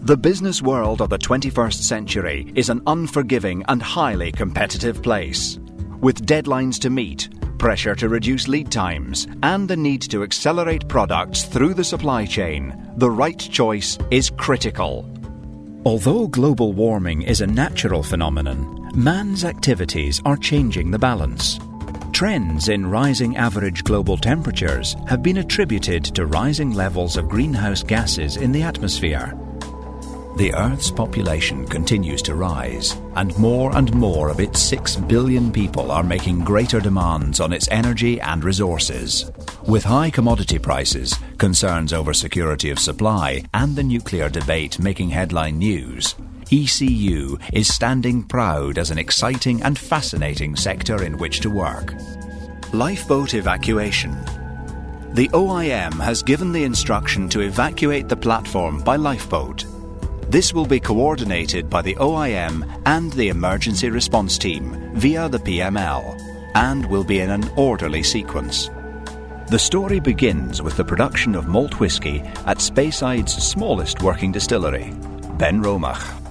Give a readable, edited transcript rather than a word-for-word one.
The business world of the 21st century is an unforgiving and highly competitive place. With deadlines to meet, pressure to reduce lead times, and the need to accelerate products through the supply chain, the right choice is critical. Although global warming is a natural phenomenon, man's activities are changing the balance. Trends in rising average global temperatures have been attributed to rising levels of greenhouse gases in the atmosphere. The Earth's population continues to rise, and more of its 6 billion people are making greater demands on its energy and resources. With high commodity prices, concerns over security of supply, and the nuclear debate making headline news, ECU is standing proud as an exciting and fascinating sector in which to work. Lifeboat evacuation. The OIM has given the instruction to evacuate the platform by lifeboat. This will be coordinated by the OIM and the Emergency Response Team via the PML, and will be in an orderly sequence. The story begins with the production of malt whisky at Speyside's smallest working distillery, Ben Romach.